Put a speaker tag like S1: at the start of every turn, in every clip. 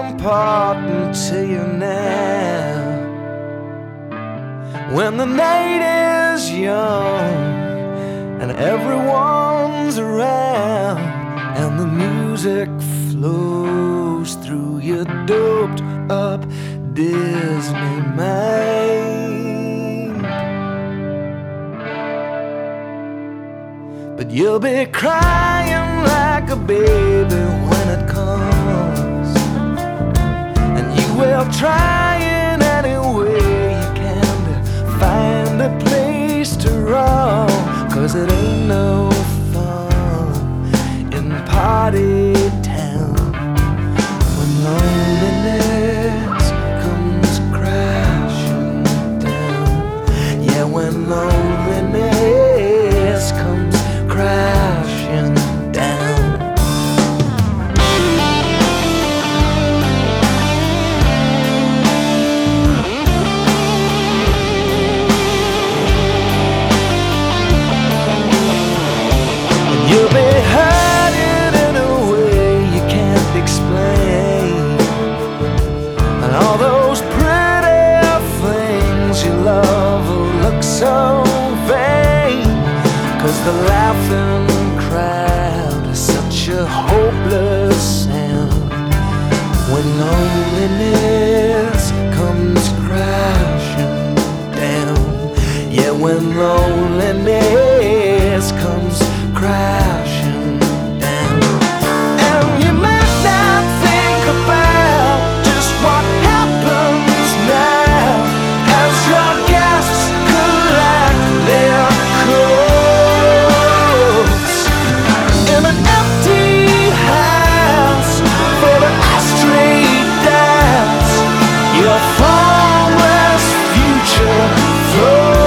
S1: important to you now? When the night is young and everyone's around, and the music flows through your doped up Disney mind. But you'll be crying like a baby when it comes, and you will try in any way you can to find a place to run, 'cause it ain't no fun in party town when loneliness comes crashing down. Yeah, when loneliness comes crashing down. And you'll be hurting in a way you can't explain, and all those pretty things you love will look so vain, 'cause the laughing crowd is such a hopeless sound when loneliness comes crashing down. Yeah, when loneliness comes crashing down. And you might not think about just what happens now as your guests collect their coats in an empty house full of ashtray dance. Your formless future floats.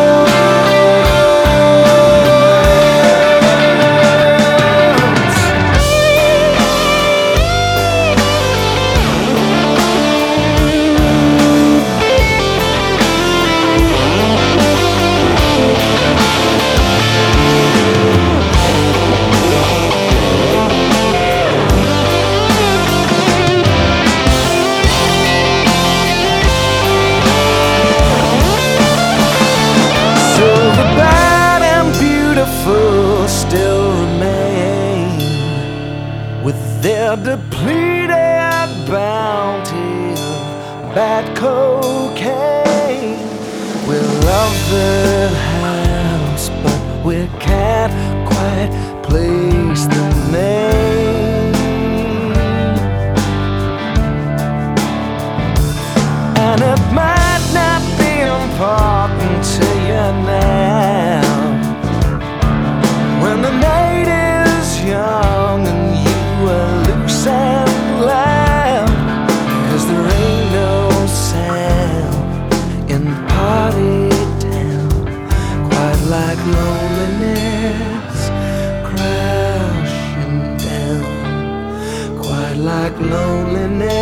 S1: Still remain with their depleted bounty of bad cocaine. We love the house, but we can't quite place the name. And it might not be important to you now, when the night is young and you are loose and loud, 'cause there ain't no sound in party town quite like loneliness crashing down, quite like loneliness